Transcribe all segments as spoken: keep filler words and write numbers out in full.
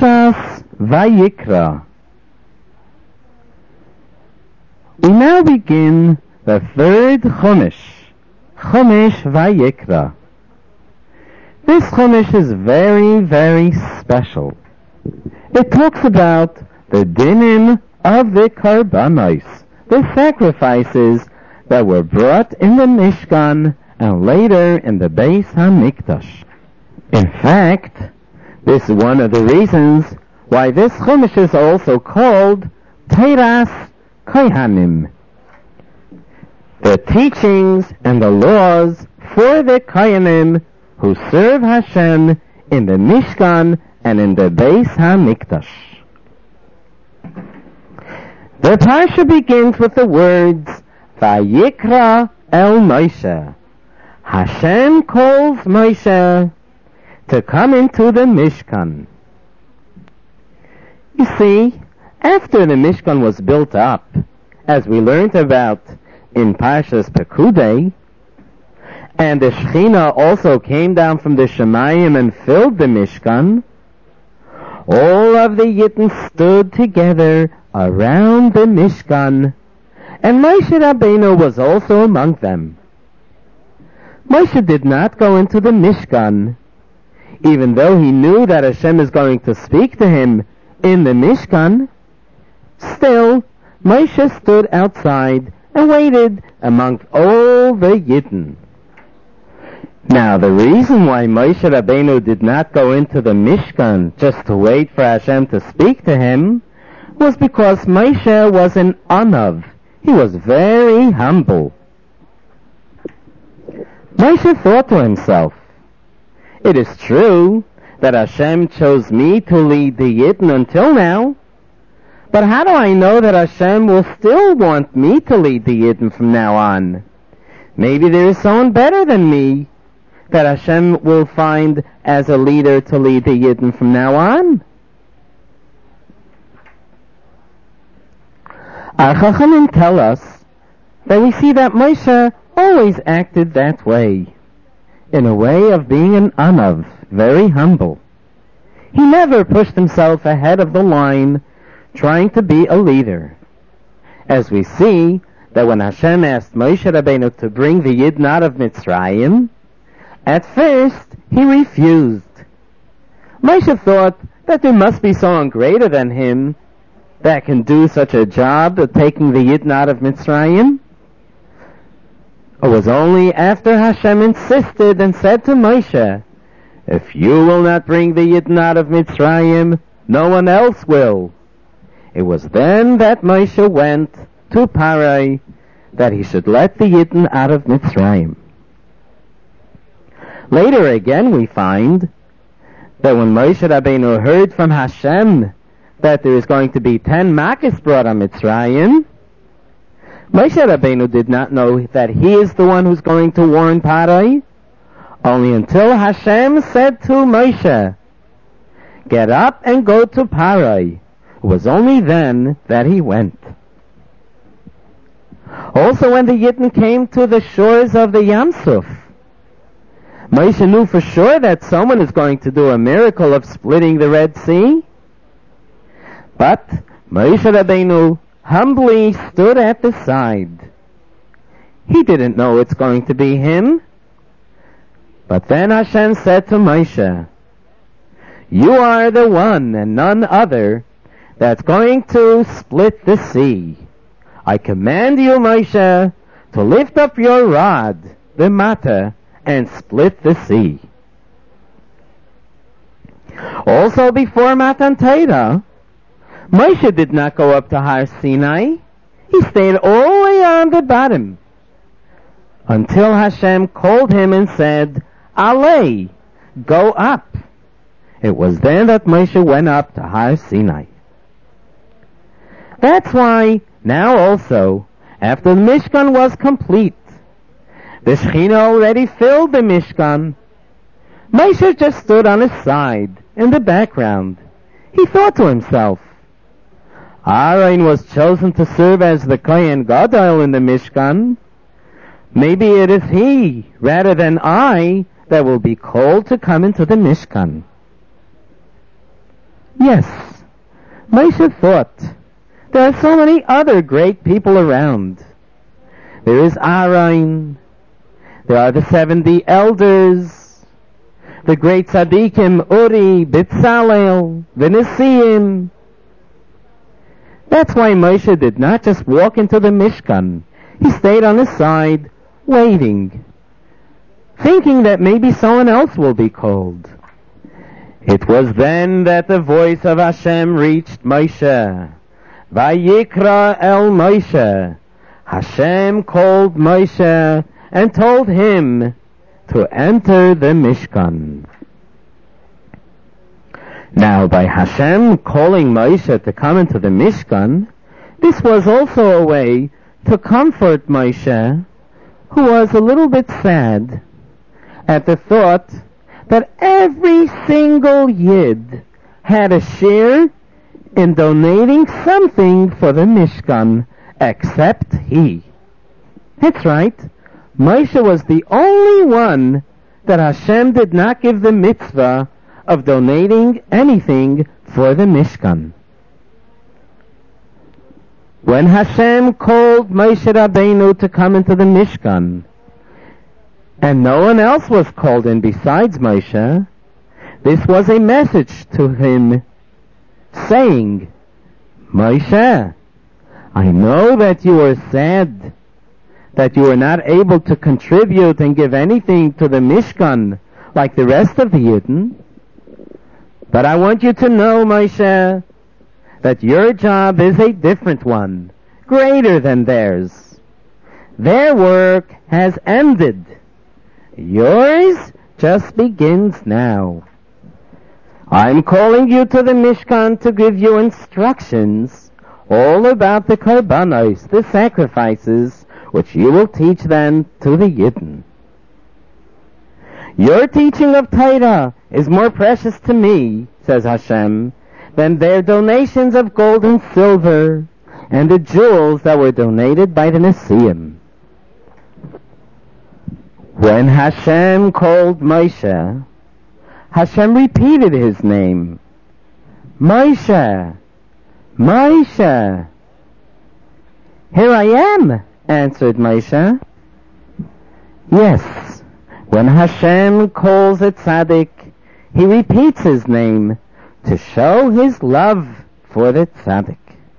Parshas Vayikra. We now begin the third Chumash, Chumash Vayikra. This Chumash is very, very special. It talks about the dinim of the karbanos, the sacrifices that were brought in the Mishkan and later in the Beis HaMikdash. In fact, this is one of the reasons why this Chumash is also called Teiras Kohanim, the teachings and the laws for the Kohanim who serve Hashem in the Mishkan and in the Beis HaMikdash. The parsha begins with the words Vayikra el Moshe. Hashem calls Moshe to come into the Mishkan. You see, after the Mishkan was built up, as we learned about in Parshas Pekudei, and the Shechina also came down from the Shemayim and filled the Mishkan, all of the Yidden stood together around the Mishkan, and Moshe Rabbeinu was also among them. Moshe did not go into the Mishkan, even though he knew that Hashem is going to speak to him in the Mishkan. Still, Moshe stood outside and waited among all the Yidden. Now, the reason why Moshe Rabbeinu did not go into the Mishkan just to wait for Hashem to speak to him was because Moshe was an Anav. He was very humble. Moshe thought to himself, it is true that Hashem chose me to lead the Yidden until now, but how do I know that Hashem will still want me to lead the Yidden from now on? Maybe there is someone better than me that Hashem will find as a leader to lead the Yidden from now on. Our Chachamim tell us that we see that Moshe always acted that way, in a way of being an Anav, very humble. He never pushed himself ahead of the line, trying to be a leader. As we see that when Hashem asked Moshe Rabbeinu to bring the Yidden out of Mitzrayim, at first he refused. Moshe thought that there must be someone greater than him that can do such a job of taking the Yidden out of Mitzrayim. It was only after Hashem insisted and said to Moshe, if you will not bring the Yidden out of Mitzrayim, no one else will. It was then that Moshe went to Parai that he should let the Yidden out of Mitzrayim. Later again we find that when Moshe Rabbeinu heard from Hashem that there is going to be ten Makkos brought on Mitzrayim, Moshe Rabbeinu did not know that he is the one who's going to warn Parai, only until Hashem said to Moshe, get up and go to Parai. It was only then that he went. Also when the Yidden came to the shores of the Yam Suf, Moshe knew for sure that someone is going to do a miracle of splitting the Red Sea. But Moshe Rabbeinu humbly stood at the side. He didn't know it's going to be him. But then Hashem said to Moshe, you are the one and none other that's going to split the sea. I command you, Moshe, to lift up your rod, the Matah, and split the sea. Also before Matan Torah, Moshe did not go up to Har Sinai. He stayed all the way on the bottom until Hashem called him and said, Alei, go up. It was then that Moshe went up to Har Sinai. That's why now also, after the Mishkan was complete, the Shechina already filled the Mishkan, Moshe just stood on his side in the background. He thought to himself, Aaron was chosen to serve as the Kohen Gadol in the Mishkan. Maybe it is he, rather than I, that will be called to come into the Mishkan. Yes, Moshe thought, there are so many other great people around. There is Aaron, there are the seventy elders, the great tzaddikim Uri, Bitzalel, the Nesiim. That's why Moshe did not just walk into the Mishkan. He stayed on his side, waiting, thinking that maybe someone else will be called. It was then that the voice of Hashem reached Moshe. Vayikra el Moshe. Hashem called Moshe and told him to enter the Mishkan. Now, by Hashem calling Moshe to come into the Mishkan, this was also a way to comfort Moshe, who was a little bit sad at the thought that every single Yid had a share in donating something for the Mishkan, except he. That's right. Moshe was the only one that Hashem did not give the mitzvah of donating anything for the Mishkan. When Hashem called Moshe Rabbeinu to come into the Mishkan, and no one else was called in besides Moshe, this was a message to him saying, Moshe, I know that you are sad, that you are not able to contribute and give anything to the Mishkan like the rest of the Yidden, but I want you to know, Moshe, that your job is a different one, greater than theirs. Their work has ended. Yours just begins now. I'm calling you to the Mishkan to give you instructions all about the karbanos, the sacrifices, which you will teach then to the Yidden. Your teaching of Torah is more precious to me, says Hashem, than their donations of gold and silver and the jewels that were donated by the Nesiim. When Hashem called Moshe, Hashem repeated his name. Moshe, Moshe. Here I am, answered Moshe. Yes, when Hashem calls a tzaddik, he repeats his name to show his love for the tzaddik.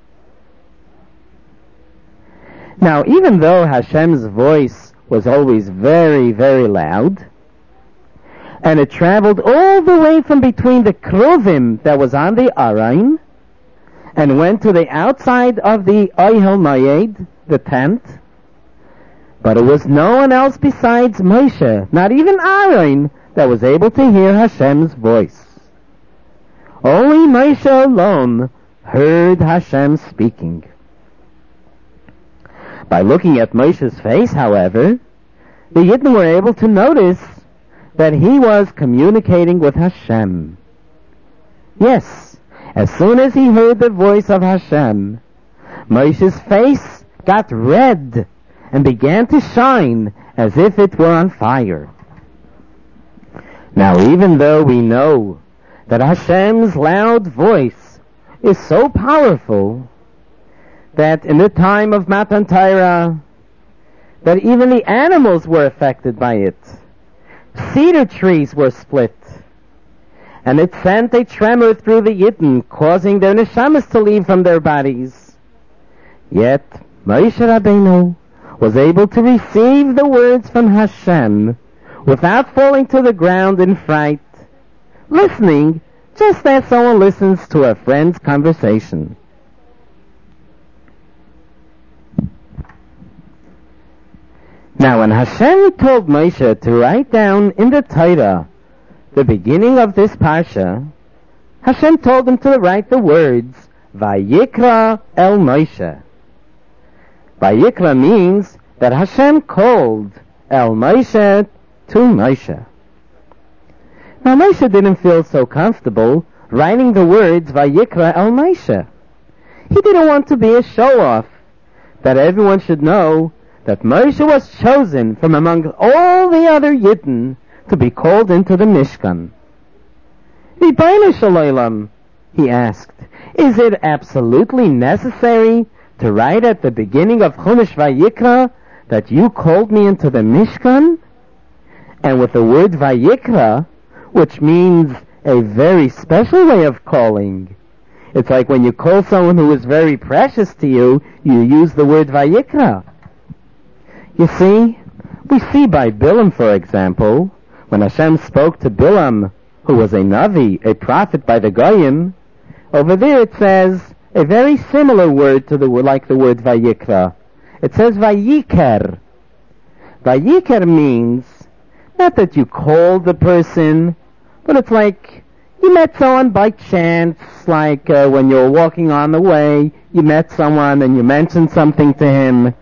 Now, even though Hashem's voice was always very, very loud, and it traveled all the way from between the kruvim that was on the Arain, and went to the outside of the Ohel Moed, the tent, but it was no one else besides Moshe, not even Aaron, that was able to hear Hashem's voice. Only Moshe alone heard Hashem speaking. By looking at Moshe's face, however, the Yidden were able to notice that he was communicating with Hashem. Yes, as soon as he heard the voice of Hashem, Moshe's face got red and began to shine as if it were on fire. Now, even though we know that Hashem's loud voice is so powerful that in the time of Matan Torah, that even the animals were affected by it. Cedar trees were split, and it sent a tremor through the Yidden, causing their neshamas to leave from their bodies. Yet Moshe Rabbeinu was able to receive the words from Hashem without falling to the ground in fright, listening just as someone listens to a friend's conversation. Now, when Hashem told Moshe to write down in the Torah the beginning of this parsha, Hashem told him to write the words, Vayikra el Moshe. Vayikra means that Hashem called El Moshe to Moshe. Now, Moshe didn't feel so comfortable writing the words Vayikra el Moshe. He didn't want to be a show-off, that everyone should know that Moshe was chosen from among all the other Yidden to be called into the Mishkan. Ribono shel olam, He asked, is it absolutely necessary to write at the beginning of Chumash Vayikra that you called me into the Mishkan? And with the word Vayikra, which means a very special way of calling. It's like when you call someone who is very precious to you, you use the word Vayikra. You see, we see by Bilam, for example, when Hashem spoke to Bilam, who was a Navi, a prophet by the Goyim, over there it says a very similar word to the like the word Vayikra. It says Vayiker. Vayiker means not that you called the person, but it's like you met someone by chance, like uh, when you were walking on the way, you met someone and you mentioned something to him.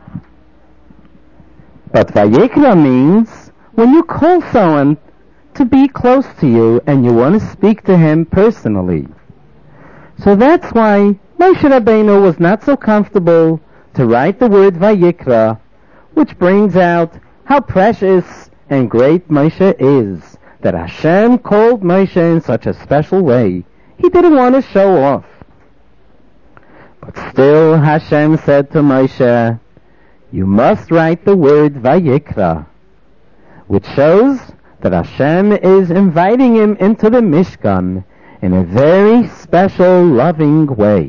But Vayikra means when you call someone to be close to you and you want to speak to him personally. So that's why Moshe Rabbeinu was not so comfortable to write the word Vayikra, which brings out how precious and great Moshe is, that Hashem called Moshe in such a special way. He didn't want to show off. But still Hashem said to Moshe, you must write the word Vayikra, which shows that Hashem is inviting him into the Mishkan in a very special, loving way.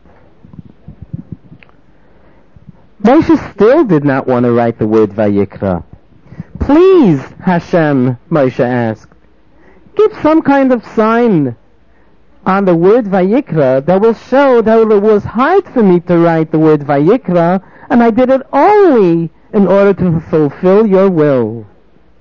Moshe still did not want to write the word Vayikra. Please, Hashem, Moshe asked, give some kind of sign on the word Vayikra that will show that it was hard for me to write the word Vayikra, and I did it only in order to fulfill your will.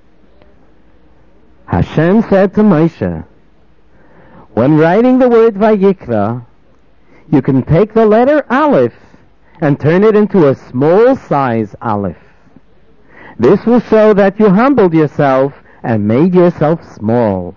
Hashem said to Moshe, when writing the word Vayikra, you can take the letter Aleph and turn it into a small size Aleph. This will show that you humbled yourself and made yourself small.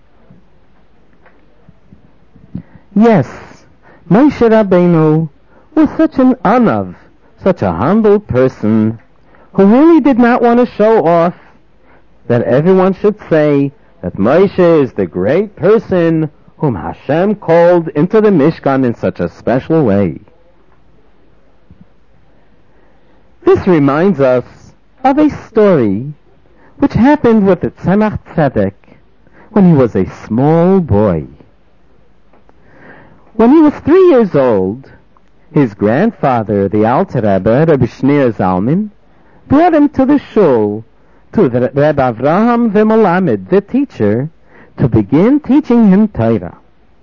Yes, Moshe Rabbeinu was such an anav, such a humble person, who really did not want to show off, that everyone should say that Moshe is the great person whom Hashem called into the Mishkan in such a special way. This reminds us of a story which happened with the Tzemach Tzedek when he was a small boy. When he was three years old, his grandfather, the Alter Rebbe, Rebbe Shneur Zalman, brought him to the shul, to the Rebbe Avraham V'Melamed, the teacher, to begin teaching him Torah.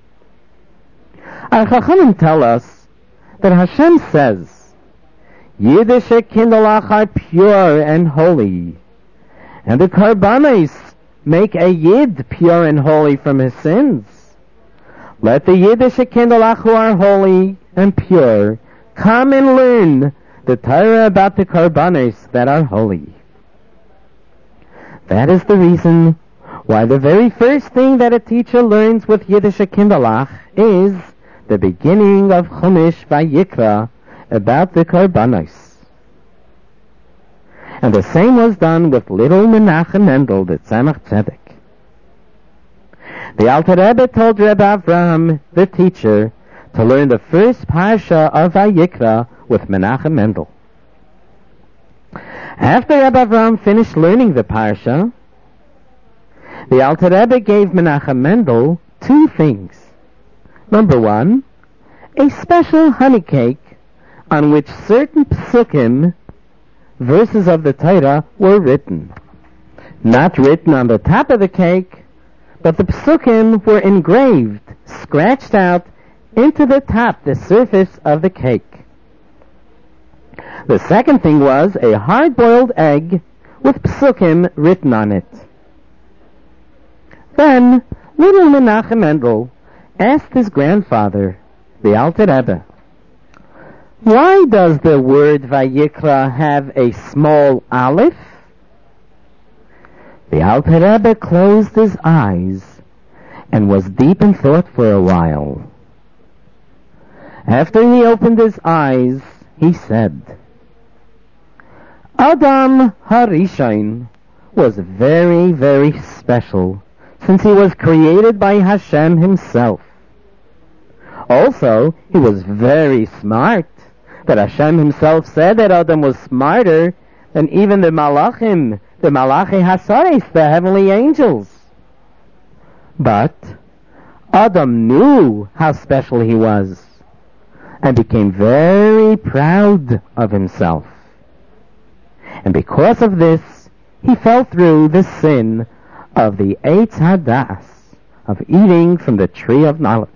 Our Chachamim tell us that Hashem says, Yiddish kindlech are pure and holy, and the Karbanos make a Yid pure and holy from his sins. Let the Yiddish kindlech who are holy and pure come and learn the Torah about the Karbanos that are holy. That is the reason why the very first thing that a teacher learns with Yiddish kindlech is the beginning of Chumash Vayikra about the Karbanos. And the same was done with little Menachem Mendel, the Tzemach Tzedek. The Alter Rebbe told Rebbe Avraham, the teacher, to learn the first parsha of Vayikra with Menachem Mendel. After Rebbe Avraham finished learning the parsha, the Alter Rebbe gave Menachem Mendel two things. Number one, a special honey cake on which certain psukim, verses of the Torah, were written. Not written on the top of the cake, but the psukim were engraved, scratched out into the top, the surface of the cake. The second thing was a hard-boiled egg with psukim written on it. Then little Menachem Mendel asked his grandfather, the Alter Rebbe, why does the word Vayikra have a small aleph? The Alter Rebbe closed his eyes and was deep in thought for a while. After he opened his eyes, he said, Adam Harishon was very, very special, since he was created by Hashem himself. Also, he was very smart. That Hashem himself said that Adam was smarter than even the Malachim, the Malachi Hasaris, the heavenly angels. But Adam knew how special he was and became very proud of himself. And because of this, he fell through the sin of the Eitz Hadas, of eating from the tree of knowledge.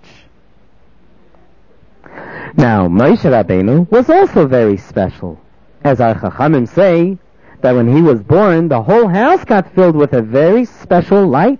Now, Moshe Rabbeinu was also very special. As our Chachamim say, that when he was born, the whole house got filled with a very special light.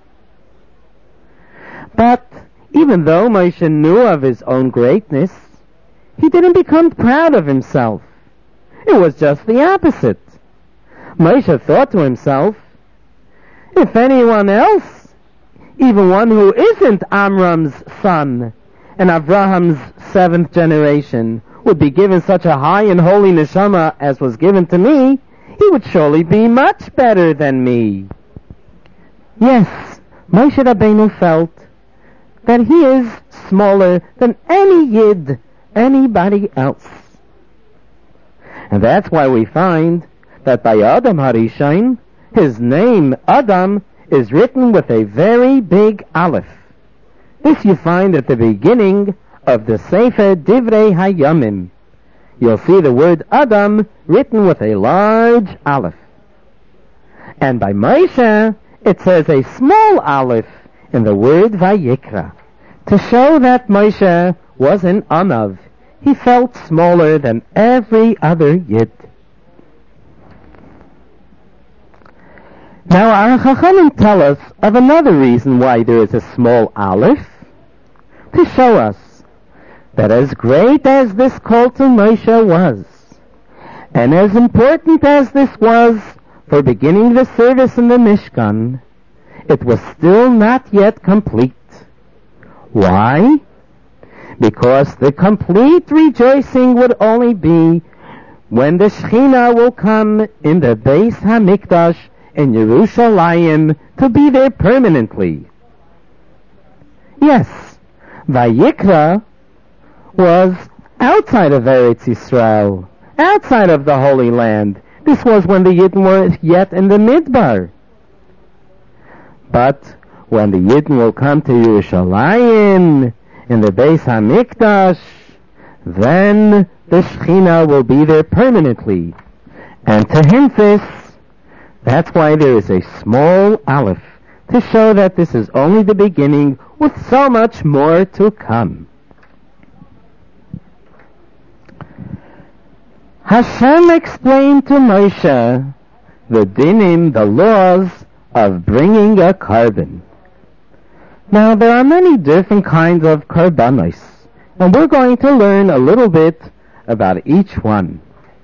But even though Moshe knew of his own greatness, he didn't become proud of himself. It was just the opposite. Moshe thought to himself, if anyone else, even one who isn't Amram's son and Avraham's seventh generation, would be given such a high and holy neshama as was given to me, he would surely be much better than me. Yes, Moshe Rabbeinu felt that he is smaller than any Yid, anybody else. And that's why we find that by Adam Harishon, his name, Adam, is written with a very big Aleph. This you find at the beginning of the Sefer Divrei Hayamim. You'll see the word Adam written with a large Aleph. And by Moshe, it says a small Aleph in the word Vayikra, to show that Moshe was an Anav. He felt smaller than every other Yid. Now our Chachamim tell us of another reason why there is a small Aleph, to show us that as great as this call to Moshe was, and as important as this was for beginning the service in the Mishkan, it was still not yet complete. Why? Because the complete rejoicing would only be when the Shekhinah will come in the Beis HaMikdash in Yerushalayim to be there permanently. Yes, Vayikra was outside of Eretz Yisrael, outside of the Holy Land. This was when the Yidden were yet in the Midbar. But when the Yidden will come to Yerushalayim, in the Beis HaMikdash, then the Shekhinah will be there permanently. And to hint this, that's why there is a small Aleph, to show that this is only the beginning, with so much more to come. Hashem explained to Moshe the dinim, the laws of bringing a carbon. Now there are many different kinds of karbanos, and we're going to learn a little bit about each one.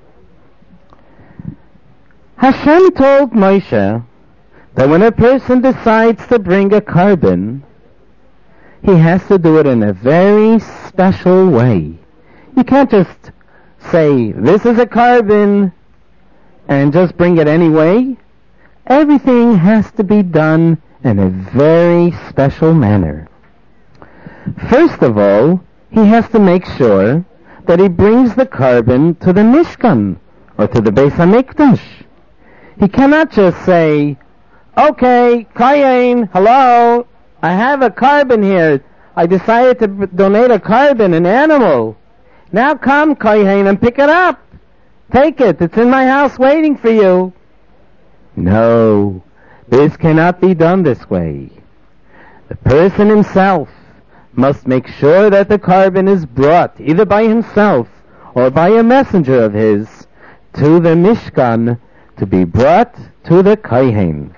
Hashem told Moshe that when a person decides to bring a carbon, he has to do it in a very special way. You can't just say, this is a carbon, and just bring it anyway. Everything has to be done in a very special manner. First of all, he has to make sure that he brings the carbon to the Mishkan, or to the Beis HaMikdash. He cannot just say, okay, Kayin, hello, I have a carbon here. I decided to b- donate a carbon, an animal. Now come, Kayin, and pick it up. Take it. It's in my house waiting for you. No, this cannot be done this way. The person himself must make sure that the carbon is brought, either by himself or by a messenger of his, to the Mishkan, to be brought to the Kohen.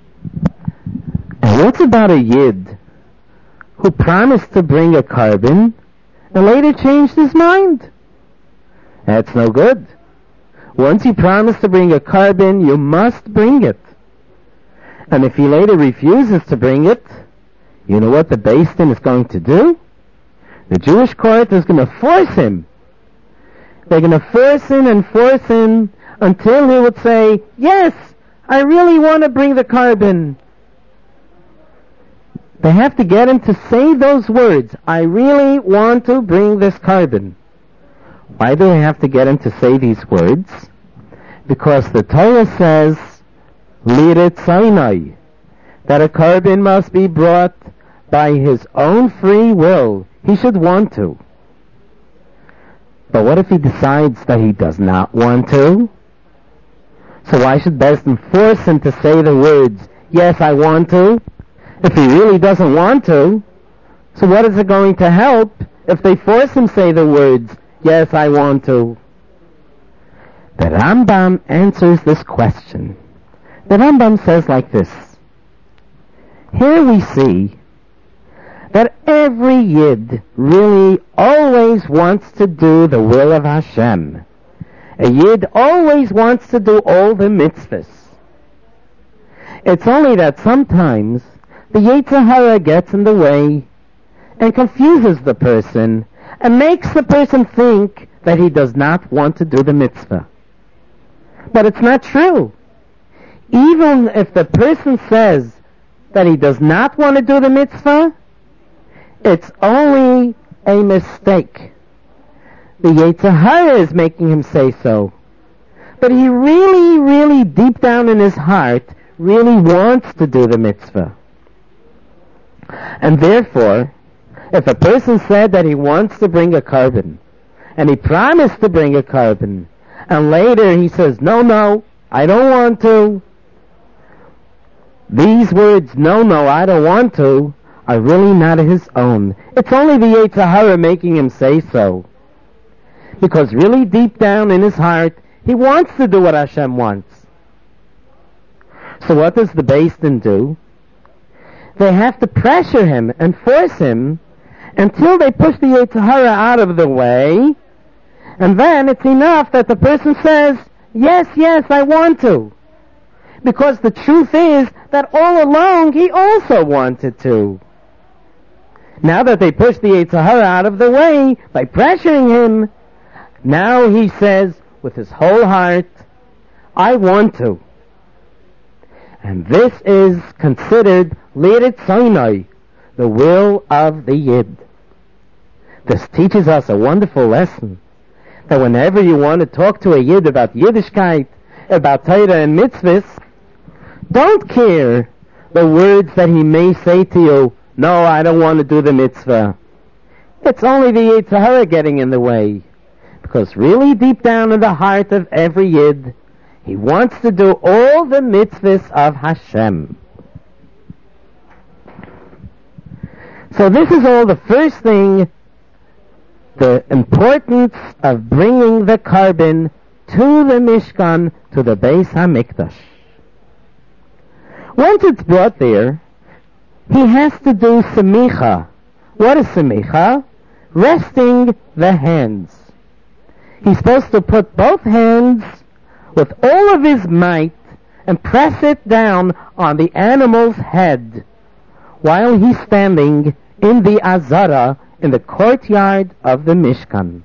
And what's about a Yid who promised to bring a carbon and later changed his mind? That's no good. Once you promise to bring a carbon, you must bring it. And if he later refuses to bring it, you know what the Beis Din is going to do? The Jewish court is going to force him. They're going to force him and force him until he would say, yes, I really want to bring the carbon. They have to get him to say those words. I really want to bring this carbon. Why do they have to get him to say these words? Because the Torah says, Lirit Sinai, that a carbon must be brought by his own free will. He should want to. But what if he decides that he does not want to? So why should Beis Din force him to say the words, yes, I want to, if he really doesn't want to? So what is it going to help if they force him to say the words, yes, I want to? The Rambam answers this question. The Rambam says like this. Here we see that every Yid really always wants to do the will of Hashem. A Yid always wants to do all the mitzvahs. It's only that sometimes the Yetzer Hara gets in the way and confuses the person and makes the person think that he does not want to do the mitzvah. But it's not true. Even if the person says that he does not want to do the mitzvah, it's only a mistake. The Yetzer Hara is making him say so. But he really, really deep down in his heart really wants to do the mitzvah. And therefore, if a person said that he wants to bring a carbon, and he promised to bring a carbon, and later he says, no, no, I don't want to, these words, no, no, I don't want to, are really not his own. It's only the Yetzer Hara making him say so. Because really deep down in his heart, he wants to do what Hashem wants. So what does the Beis Din do? They have to pressure him and force him until they push the Yetzer Hara out of the way, and then it's enough that the person says, yes, yes, I want to. Because the truth is that all along he also wanted to. Now that they push the Yetzer Hara out of the way by pressuring him, now he says with his whole heart, I want to. And this is considered Lirit Sinai, the will of the Yid. This teaches us a wonderful lesson, that whenever you want to talk to a Yid about Yiddishkeit, about Torah and mitzvahs, don't care the words that he may say to you, no, I don't want to do the mitzvah. It's only the Yetzer Hara getting in the way. Because really deep down in the heart of every Yid, he wants to do all the mitzvahs of Hashem. So this is all the first thing, the importance of bringing the carbon to the Mishkan, to the Beis HaMikdash. Once it's brought there, he has to do semicha. What is semicha? Resting the hands. He's supposed to put both hands with all of his might and press it down on the animal's head while he's standing in the Azara in the courtyard of the Mishkan.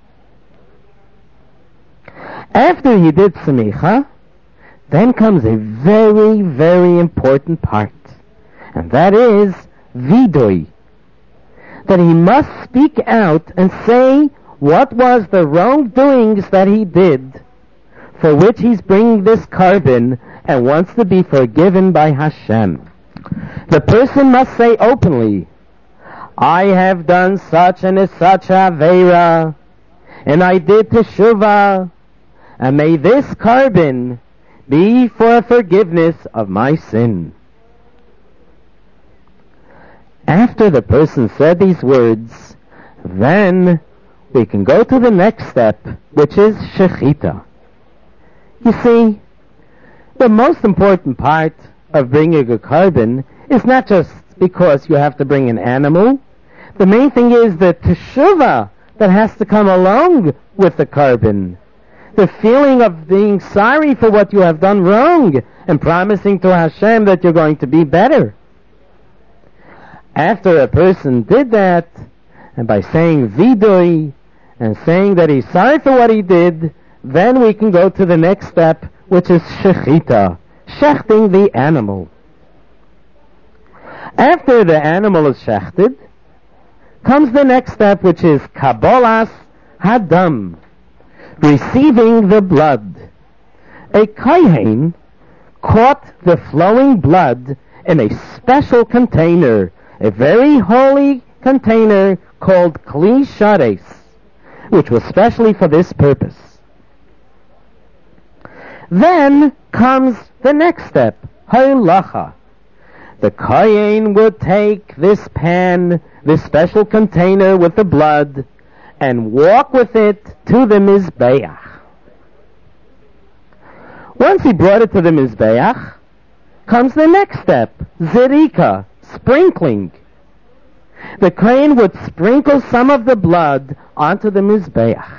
After he did semicha, then comes a very, very important part, and that is vidui, that he must speak out and say what was the wrongdoings that he did, for which he's bringing this carbon and wants to be forgiven by Hashem. The person must say openly, I have done such and such aveira, and I did teshuvah, and may this carbon be for forgiveness of my sin. After the person said these words, then we can go to the next step, which is shechita. You see, the most important part of bringing a carbon is not just because you have to bring an animal. The main thing is the teshuvah that has to come along with the carbon. The feeling of being sorry for what you have done wrong and promising to Hashem that you're going to be better. After a person did that, and by saying vidui and saying that he's sorry for what he did, then we can go to the next step, which is shechita, shechting the animal. After the animal is shechted, comes the next step, which is Kabbalas Hadam, receiving the blood. A kohen caught the flowing blood in a special container, a very holy container called Kli Shares, which was specially for this purpose. Then comes the next step, Halacha. The kohen would take this pan, this special container with the blood, and walk with it to the Mizbeach. Once he brought it to the Mizbeach, comes the next step, Zerika, sprinkling. The kohen would sprinkle some of the blood onto the Mizbeach.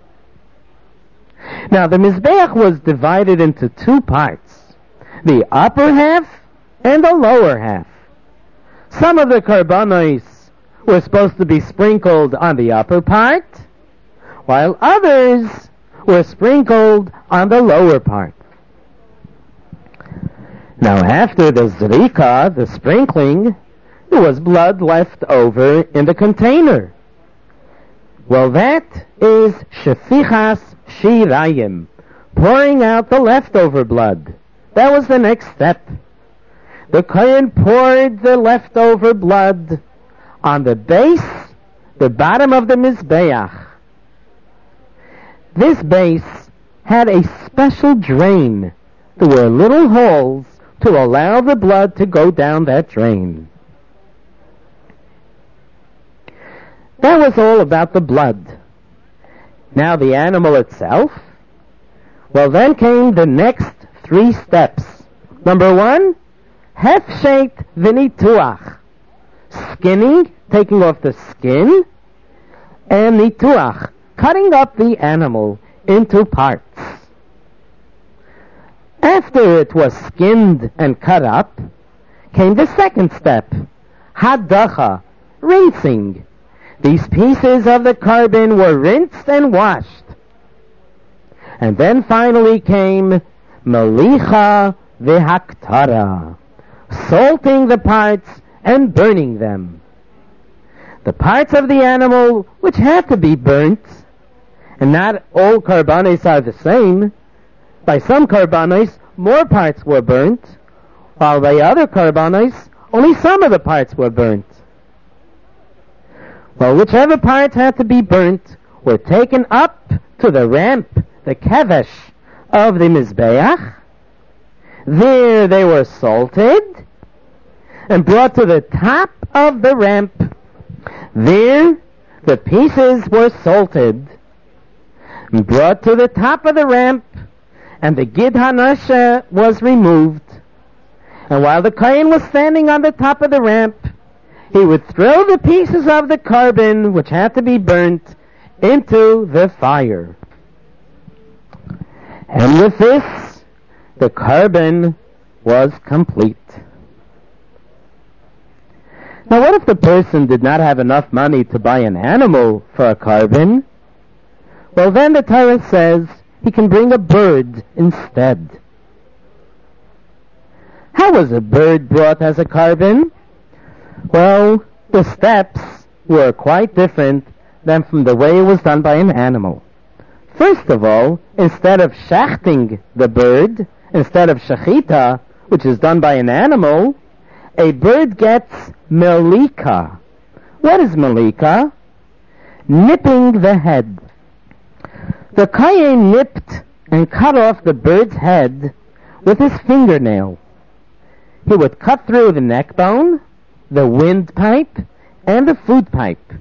Now, the Mizbeach was divided into two parts, the upper half and the lower half. Some of the karbanos were supposed to be sprinkled on the upper part, while others were sprinkled on the lower part. Now, after the zrika, the sprinkling, there was blood left over in the container. Well, that is shefichas shirayim, pouring out the leftover blood. That was the next step. The kohen poured the leftover blood on the base, the bottom of the Mizbeach. This base had a special drain. There were little holes to allow the blood to go down that drain. That was all about the blood. Now the animal itself. Well, then came the next three steps. Number one, hefshet v'nituach. Skinning, taking off the skin, and nituach, cutting up the animal into parts. After it was skinned and cut up, came the second step, hadacha, rinsing. These pieces of the carbon were rinsed and washed. And then finally came melicha v'haktara, salting the parts and burning them. The parts of the animal which had to be burnt, and not all karbanos are the same. By some karbanos, more parts were burnt, while by other karbanos, only some of the parts were burnt. Well, whichever parts had to be burnt were taken up to the ramp, the kevesh, of the Mizbeach. There they were salted and brought to the top of the ramp. There the pieces were salted and brought to the top of the ramp, and the Gid Hanasha was removed. And while the kohen was standing on the top of the ramp, he would throw the pieces of the carbon, which had to be burnt, into the fire. And with this, the carbon was complete. Now, what if the person did not have enough money to buy an animal for a carbon? Well, then the Torah says he can bring a bird instead. How was a bird brought as a carbon? Well, the steps were quite different than from the way it was done by an animal. First of all, instead of shechting the bird, instead of shechita, which is done by an animal, a bird gets melika. What is melika? Nipping the head. The kohen nipped and cut off the bird's head with his fingernail. He would cut through the neck bone, the windpipe, and the food pipe.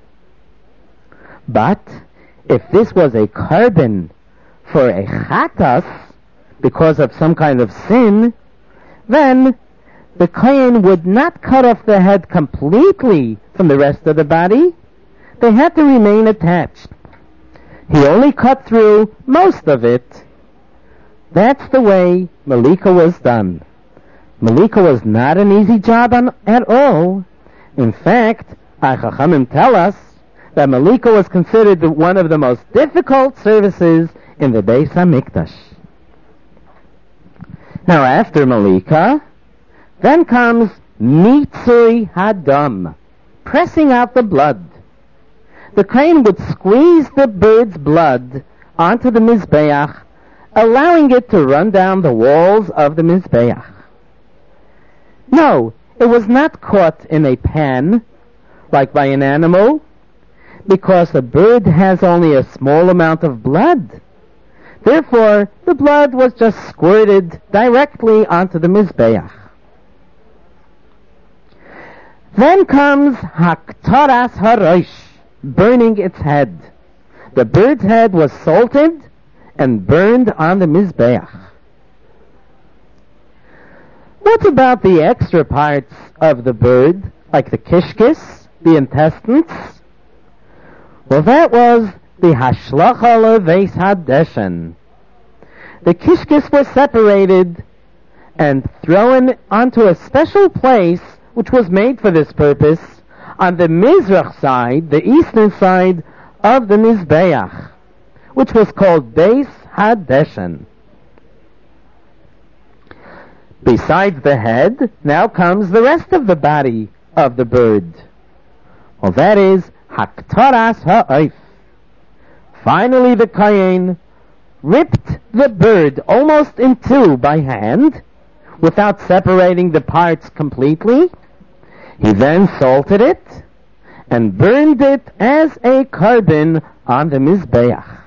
But if this was a carbon for a chatas, because of some kind of sin, then the kohen would not cut off the head completely from the rest of the body. They had to remain attached. He only cut through most of it. That's the way Malika was done. Malika was not an easy job on, at all. In fact, our Chachamim tell us that Malika was considered one of the most difficult services in the Beis HaMikdash. Now, after Malika, then comes Mitzui Hadam, pressing out the blood. The Kohen would squeeze the bird's blood onto the Mizbeach, allowing it to run down the walls of the Mizbeach. No, it was not caught in a pan, like by an animal, because the bird has only a small amount of blood. Therefore, the blood was just squirted directly onto the Mizbeach. Then comes Haktaras Harosh, burning its head. The bird's head was salted and burned on the Mizbeach. What about the extra parts of the bird, like the kishkis, the intestines? Well, that was the Hashlacha Leveis Hadeshen. The kishkis were separated and thrown onto a special place which was made for this purpose on the Mizrach side, the eastern side of the Mizbeach, which was called Beis Hadeshen. Besides the head, now comes the rest of the body of the bird. Well, that is Haktaras Ha'oif. Finally, the Kohen ripped the bird almost in two by hand, without separating the parts completely. He then salted it and burned it as a carbon on the Mizbeach.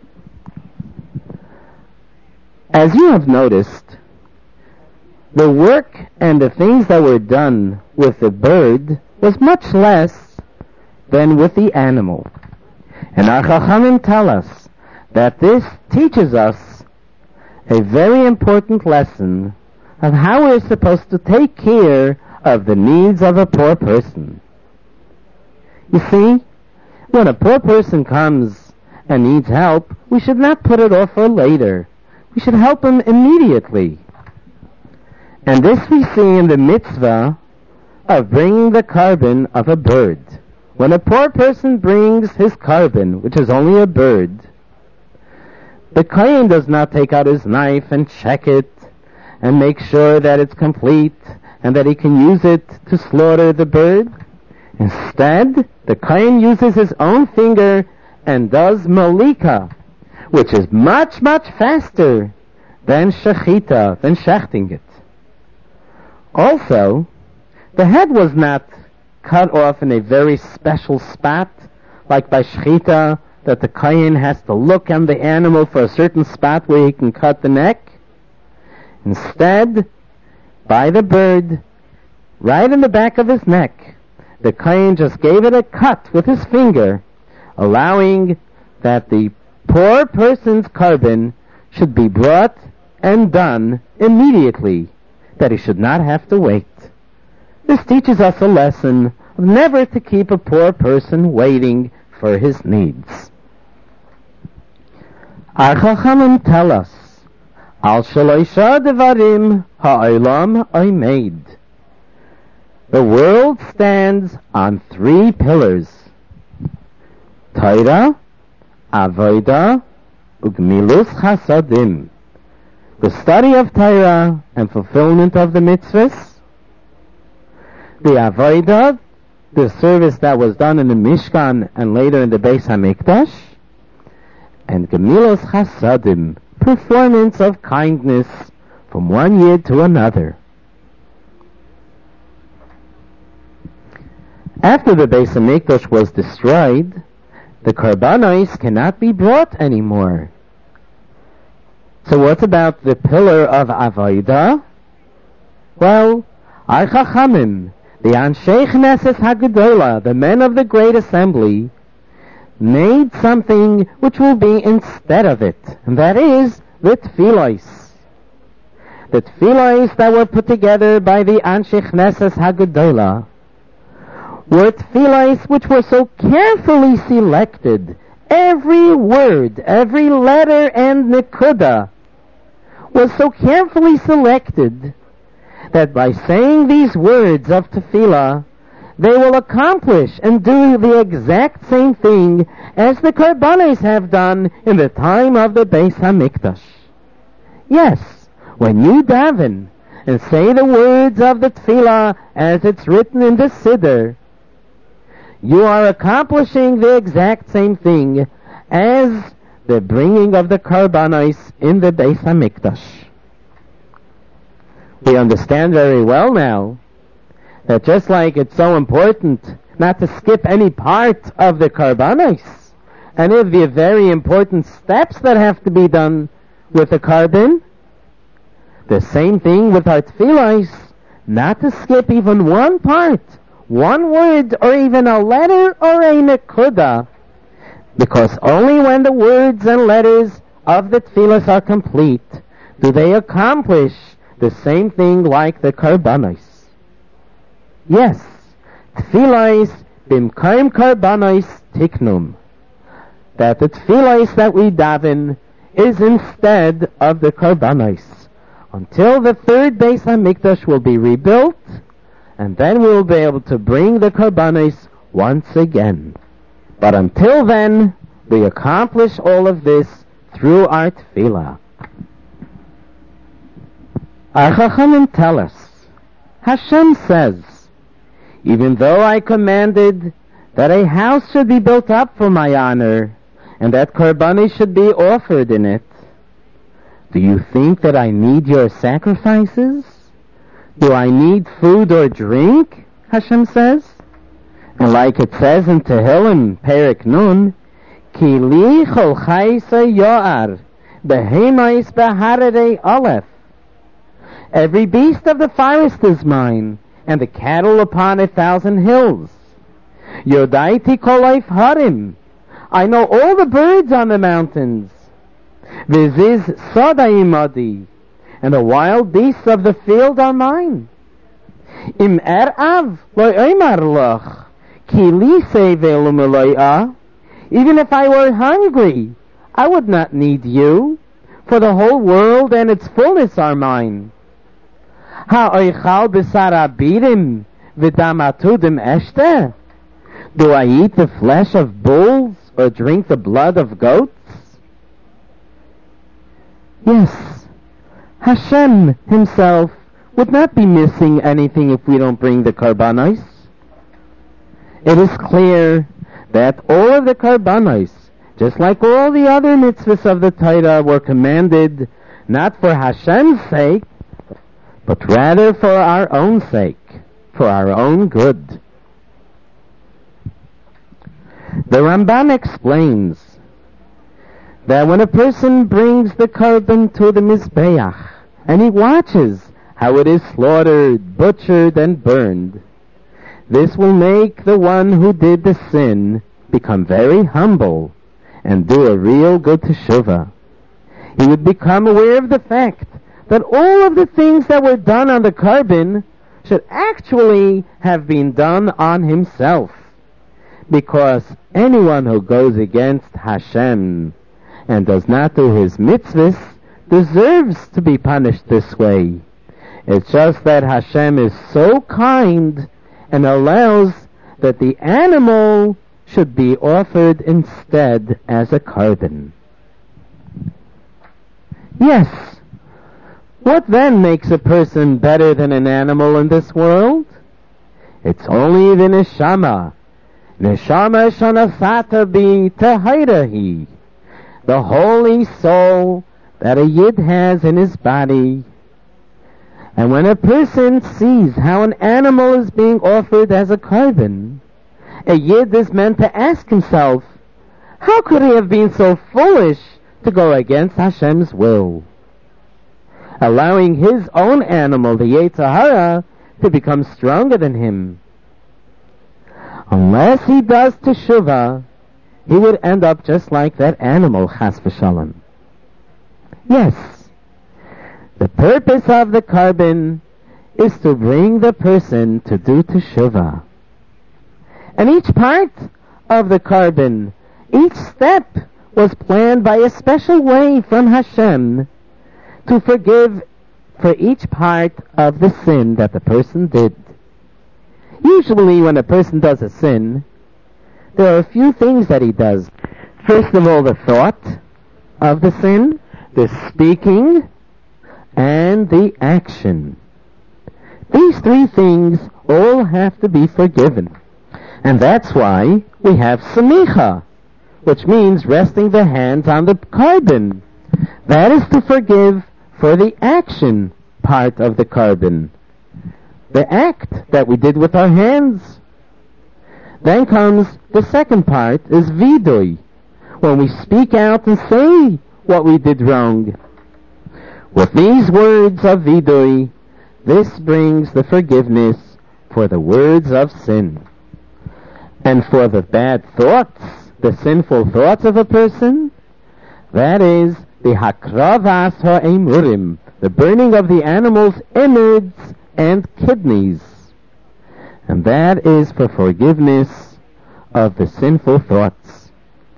As you have noticed, the work and the things that were done with the bird was much less than with the animal. And our Chachamim tell us that this teaches us a very important lesson of how we're supposed to take care of the needs of a poor person. You see, when a poor person comes and needs help, we should not put it off for later. We should help him immediately. And this we see in the mitzvah of bringing the carbon of a bird. When a poor person brings his carbon, which is only a bird, the Kohen does not take out his knife and check it and make sure that it's complete and that he can use it to slaughter the bird. Instead, the Kohen uses his own finger and does malika, which is much, much faster than shechita, than shechting it. Also, the head was not cut off in a very special spot, like by shechita, that the Kohen has to look on the animal for a certain spot where he can cut the neck. Instead, by the bird, right in the back of his neck, the Kohen just gave it a cut with his finger, allowing that the poor person's carbon should be brought and done immediately, that he should not have to wait. This teaches us a lesson of never to keep a poor person waiting for his needs. Our Chachamim tell us, Al shaloisha devarim ha'olam oimed. The world stands on three pillars: Torah, Avodah, Ugmilus Chasadim. The study of Torah and fulfillment of the mitzvahs. The Avodah, the service that was done in the Mishkan and later in the Beis HaMikdash. And Gemilos Chasadim, performance of kindness from one year to another. After the Beis HaMikdash was destroyed, the Karbanos cannot be brought anymore. So what about the pillar of Avodah? Well, our Chachamim, the Anshei Knesset HaGedolah, the men of the Great Assembly, made something which will be instead of it, and that is the Tfilos. The Tfilos that were put together by the Anshei Knesset HaGedolah were Tfilos which were so carefully selected. Every word, every letter and nikuda was so carefully selected that by saying these words of tefillah, they will accomplish and do the exact same thing as the Karbanos have done in the time of the Beis HaMikdash. Yes, when you daven and say the words of the tefillah as it's written in the Siddur, you are accomplishing the exact same thing as the bringing of the karbanos in the Beis HaMikdash. We understand very well now that just like it's so important not to skip any part of the karbanos, any of the very important steps that have to be done with the carbon, the same thing with our tefillos, not to skip even one part, one word, or even a letter or a nekuda, because only when the words and letters of the tefillos are complete do they accomplish the same thing like the karbanos. Yes, tefillos bimkaim karbanos tiknum, that the tefillos that we daven is instead of the karbanos, until the third Beis HaMikdash will be rebuilt, and then we'll be able to bring the karbanos once again. But until then, we accomplish all of this through our tefillah. Our Chachamim tell us, Hashem says, even though I commanded that a house should be built up for my honor, and that karbanos should be offered in it, do you think that I need your sacrifices? Do I need food or drink? Hashem says. And like it says in Tehillim, Perek Nun, Ki li chol chaysa yo'ar, behemais behararei aleph. Every beast of the forest is mine, and the cattle upon a thousand hills. Yodaiti kolayf harim. I know all the birds on the mountains. Viziz sadaimadi, and the wild beasts of the field are mine. Im erav lo oimar loch. Even if I were hungry, I would not need you, for the whole world and its fullness are mine. Do I eat the flesh of bulls or drink the blood of goats? Yes, Hashem himself would not be missing anything if we don't bring the karbanos. It is clear that all of the karbanos, just like all the other mitzvahs of the Torah, were commanded not for Hashem's sake, but rather for our own sake, for our own good. The Ramban explains that when a person brings the karban to the Mizbeach, and he watches how it is slaughtered, butchered, and burned, this will make the one who did the sin become very humble and do a real good teshuvah. He would become aware of the fact that all of the things that were done on the karban should actually have been done on himself, because anyone who goes against Hashem and does not do his mitzvahs deserves to be punished this way. It's just that Hashem is so kind and allows that the animal should be offered instead as a karban. Yes, what then makes a person better than an animal in this world? It's only the neshama. Neshama shanasata bi tahirahi, the holy soul that a yid has in his body. And when a person sees how an animal is being offered as a karban, a yid is meant to ask himself, how could he have been so foolish to go against Hashem's will, allowing his own animal, the Yetzer Hara, to become stronger than him? Unless he does teshuvah, he would end up just like that animal, chas v'shalom. Yes, the purpose of the karban is to bring the person to do teshuvah. And each part of the karban, each step, was planned by a special way from Hashem to forgive for each part of the sin that the person did. Usually when a person does a sin, there are a few things that he does. First of all, the thought of the sin, the speaking, and the action. These three things all have to be forgiven. And that's why we have samicha, which means resting the hands on the carbon. That is to forgive for the action part of the carbon, the act that we did with our hands. Then comes the second part, is vidui, when we speak out and say what we did wrong. With these words of vidui, this brings the forgiveness for the words of sin. And for the bad thoughts, the sinful thoughts of a person, that is the hakravas ha'emurim, the burning of the animal's innards and kidneys. And that is for forgiveness of the sinful thoughts.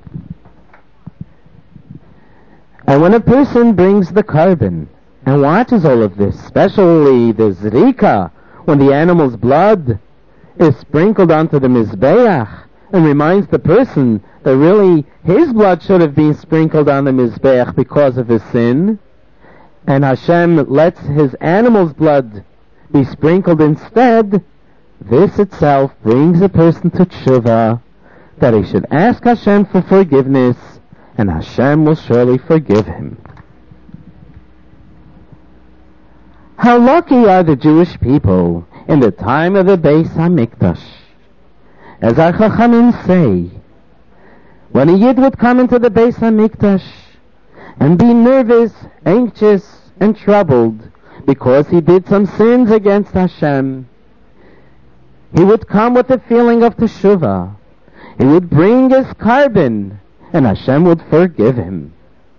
And when a person brings the carbon and watches all of this, especially the zrika, when the animal's blood is sprinkled onto the mizbeach, and reminds the person that really his blood should have been sprinkled on the mizbeach because of his sin, and Hashem lets his animal's blood be sprinkled instead, this itself brings a person to tshuva, that he should ask Hashem for forgiveness, and Hashem will surely forgive him. How lucky are the Jewish people in the time of the Beis HaMikdash. As our Chachamim say, when a Yid would come into the Beis HaMikdash and be nervous, anxious, and troubled because he did some sins against Hashem, he would come with a feeling of teshuvah. He would bring his carbon, and Hashem would forgive him.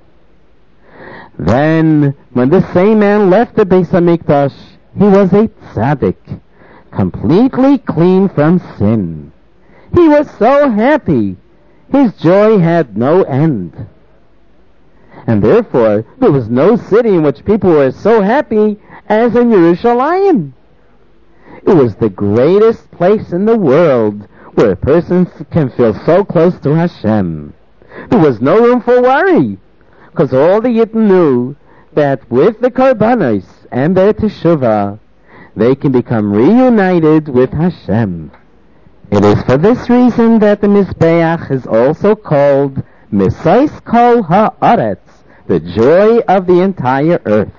Then, when the same man left the Beis HaMikdash, he was a tzaddik, completely clean from sin. He was so happy. His joy had no end. And therefore, there was no city in which people were so happy as in Yerushalayim. It was the greatest place in the world where a person can feel so close to Hashem. There was no room for worry, because all the Yidden knew that with the Karbanos and their teshuvah, they can become reunited with Hashem. It is for this reason that the Mizbeach is also called Misais Kol Ha'aretz, the joy of the entire earth.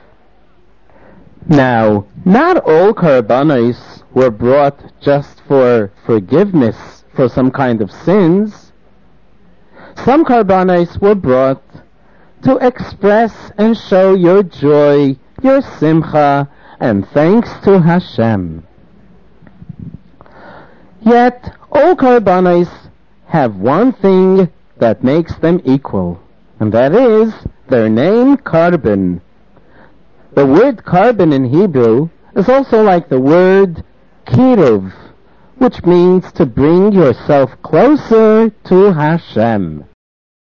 Now, not all Karbanos were brought just for forgiveness for some kind of sins. Some Karbanos were brought to express and show your joy, your simcha, and thanks to Hashem. Yet, all Karbanos have one thing that makes them equal, and that is their name, carbon. The word carbon in Hebrew is also like the word kiruv, which means to bring yourself closer to Hashem.